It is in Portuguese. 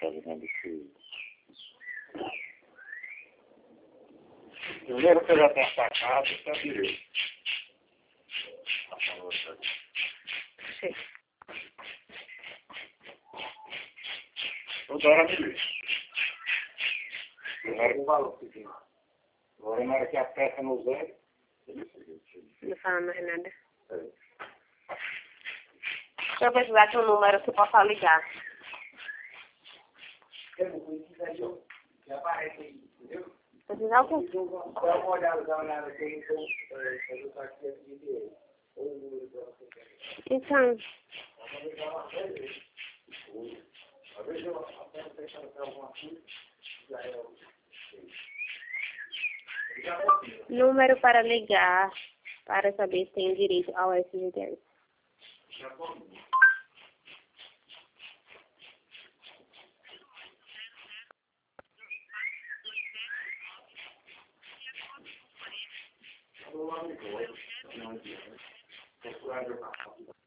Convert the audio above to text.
linha de fio. Primeiro que eu já tenho sacado, está direito. Sim. Toda hora me lixo. Agora na hora que aperta no zero, Não fala mais nada. é. Deixa eu precisar aqui um número que eu possa ligar. Precisar o quê? Dá uma olhada aqui, então, Então, número para ligar para saber se tem direito ao FGTS. não adianta.